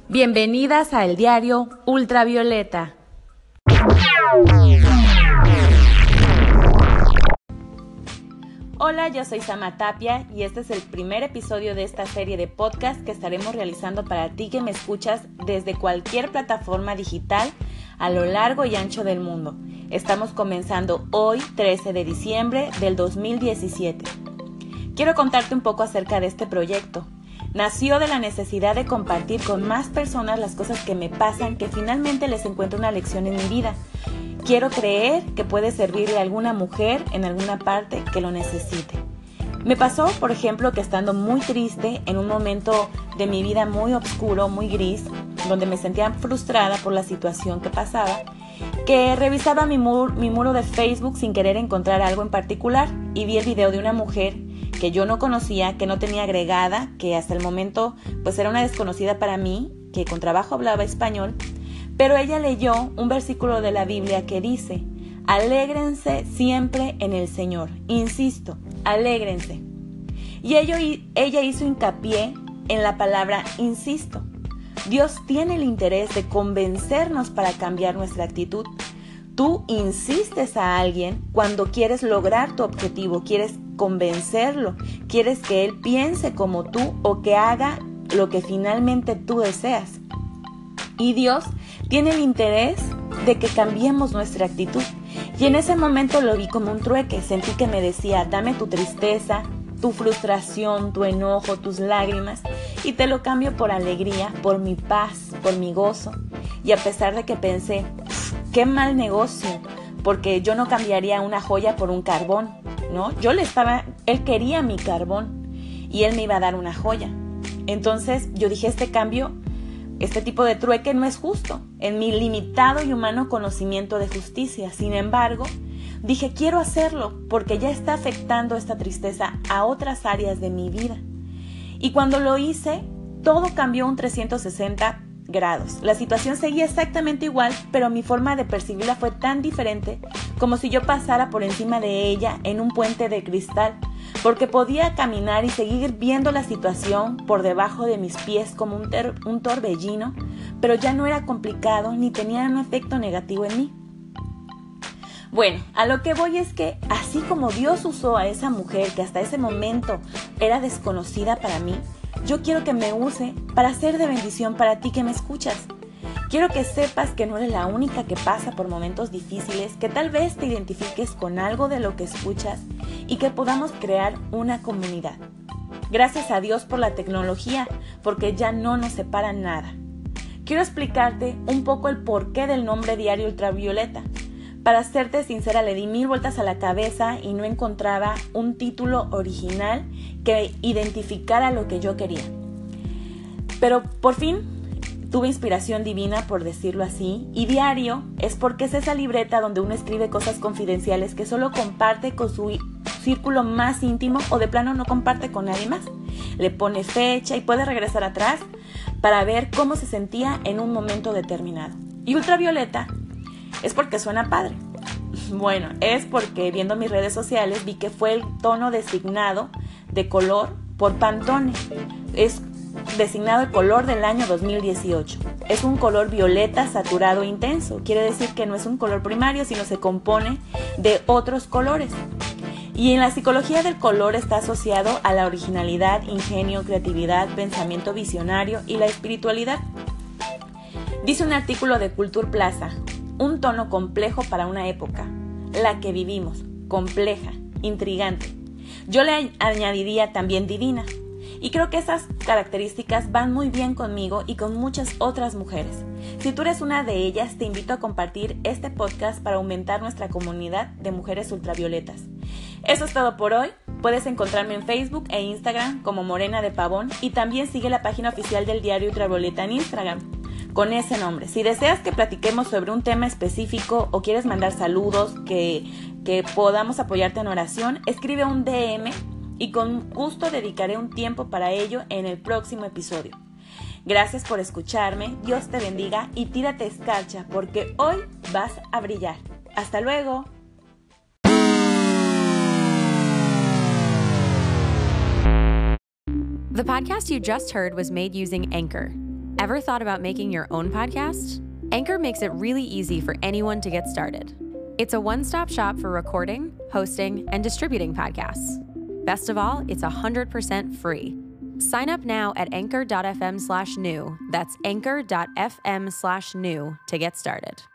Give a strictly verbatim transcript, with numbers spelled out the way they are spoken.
Bienvenidas a El Diario Ultravioleta. Hola, yo soy Sama Tapia y este es el primer episodio de esta serie de podcast que estaremos realizando para ti que me escuchas desde cualquier plataforma digital a lo largo y ancho del mundo. Estamos comenzando hoy, trece de diciembre del dos mil diecisiete. Quiero contarte un poco acerca de este proyecto. Nació de la necesidad de compartir con más personas las cosas que me pasan, que finalmente les encuentro una lección en mi vida. Quiero creer que puede servirle a alguna mujer en alguna parte que lo necesite. Me pasó, por ejemplo, que estando muy triste, en un momento de mi vida muy oscuro, muy gris, donde me sentía frustrada por la situación que pasaba, que revisaba mi, mur, mi muro de Facebook sin querer encontrar algo en particular y vi el video de una mujer que yo no conocía, que no tenía agregada, que hasta el momento pues era una desconocida para mí, que con trabajo hablaba español, pero ella leyó un versículo de la Biblia que dice: alégrense siempre en el Señor. Insisto, alégrense. Y ello, ella hizo hincapié en la palabra insisto. Dios tiene el interés de convencernos para cambiar nuestra actitud. Tú insistes a alguien cuando quieres lograr tu objetivo, quieres convencerlo, quieres que él piense como tú o que haga lo que finalmente tú deseas. Y Dios tiene el interés de que cambiemos nuestra actitud. Y en ese momento lo vi como un trueque. Sentí que me decía: dame tu tristeza, tu frustración, tu enojo, tus lágrimas, y te lo cambio por alegría, por mi paz, por mi gozo. Y a pesar de que pensé, qué mal negocio, porque yo no cambiaría una joya por un carbón, ¿no? Yo le estaba, él quería mi carbón y él me iba a dar una joya. Entonces yo dije, este cambio, este tipo de trueque no es justo en mi limitado y humano conocimiento de justicia. Sin embargo, dije, quiero hacerlo porque ya está afectando esta tristeza a otras áreas de mi vida. Y cuando lo hice, todo cambió un trescientos sesenta grados. La situación seguía exactamente igual, pero mi forma de percibirla fue tan diferente, como si yo pasara por encima de ella en un puente de cristal, porque podía caminar y seguir viendo la situación por debajo de mis pies como un, ter- un torbellino, pero ya no era complicado ni tenía un efecto negativo en mí. Bueno, a lo que voy es que así como Dios usó a esa mujer que hasta ese momento era desconocida para mí, yo quiero que me use para ser de bendición para ti que me escuchas. Quiero que sepas que no eres la única que pasa por momentos difíciles, que tal vez te identifiques con algo de lo que escuchas y que podamos crear una comunidad. Gracias a Dios por la tecnología, porque ya no nos separa nada. Quiero explicarte un poco el porqué del nombre Diario Ultravioleta. Para serte sincera, le di mil vueltas a la cabeza y no encontraba un título original que identificara lo que yo quería. Pero por fin tuve inspiración divina, por decirlo así, y diario es porque es esa libreta donde uno escribe cosas confidenciales que solo comparte con su círculo más íntimo o de plano no comparte con nadie más. Le pone fecha y puede regresar atrás para ver cómo se sentía en un momento determinado. Y ultravioleta es porque suena padre. Bueno, es porque viendo mis redes sociales vi que fue el tono designado de color por Pantone. Es designado el color del año dos mil dieciocho. Es un color violeta saturado intenso. Quiere decir que no es un color primario, sino se compone de otros colores. Y en la psicología del color está asociado a la originalidad, ingenio, creatividad, pensamiento visionario y la espiritualidad. Dice un artículo de Culture Plaza: un tono complejo para una época, la que vivimos, compleja, intrigante. Yo le añadiría también divina. Y creo que esas características van muy bien conmigo y con muchas otras mujeres. Si tú eres una de ellas, te invito a compartir este podcast para aumentar nuestra comunidad de mujeres ultravioletas. Eso es todo por hoy. Puedes encontrarme en Facebook e Instagram como Morena de Pavón y también sigue la página oficial del Diario Ultravioleta en Instagram con ese nombre. Si deseas que platiquemos sobre un tema específico o quieres mandar saludos, que, que podamos apoyarte en oración, escribe un D M y con gusto dedicaré un tiempo para ello en el próximo episodio. Gracias por escucharme, Dios te bendiga y tírate escarcha porque hoy vas a brillar. ¡Hasta luego! The podcast you just heard was made using Anchor. Ever thought about making your own podcast? Anchor makes it really easy for anyone to get started. It's a one-stop shop for recording, hosting, and distributing podcasts. Best of all, it's one hundred percent free. Sign up now at anchor.fm slash new. That's anchor.fm slash new to get started.